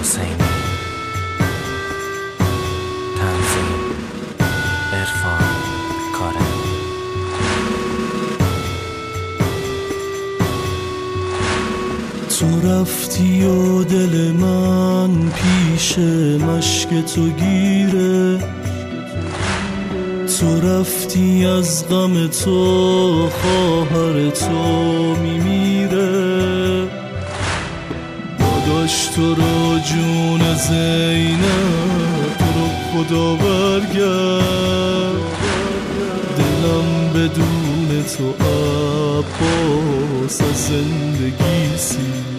حسینی. تنظیم عرفان کارم. تو رفتی و دل من پیش مشک تو گیره، تو رفتی از غم تو خواهر تو میمیره. داداش تو رو جون زینب، تو رو خدا برگرد، دلم بدون تو عباس از زندگی سیر.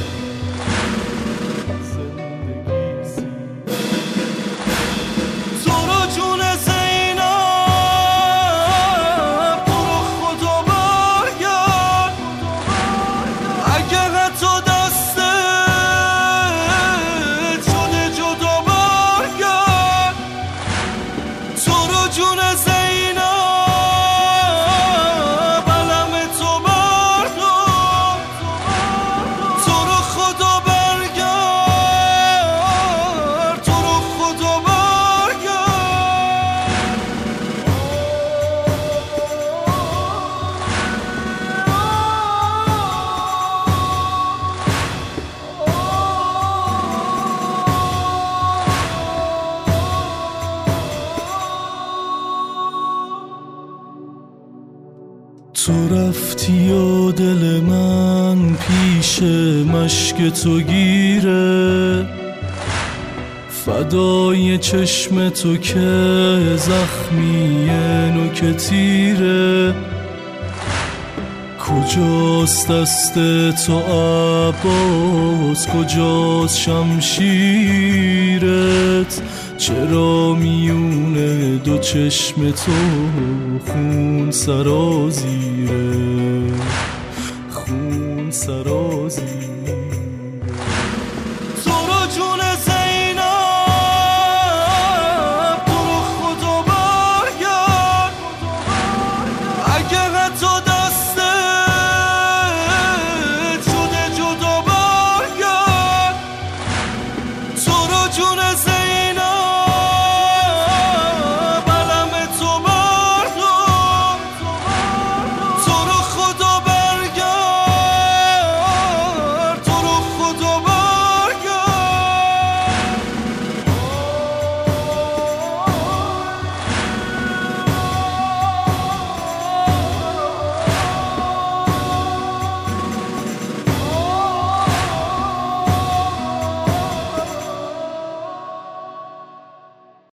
تو رفتی و دل من پیش مشک تو گیره، فدای چشم تو که زخمی نوک تیره. کجاست دست تو عباس، کجاست شمشیرت؟ چرا میونه دو چشم تو خون سرازیره؟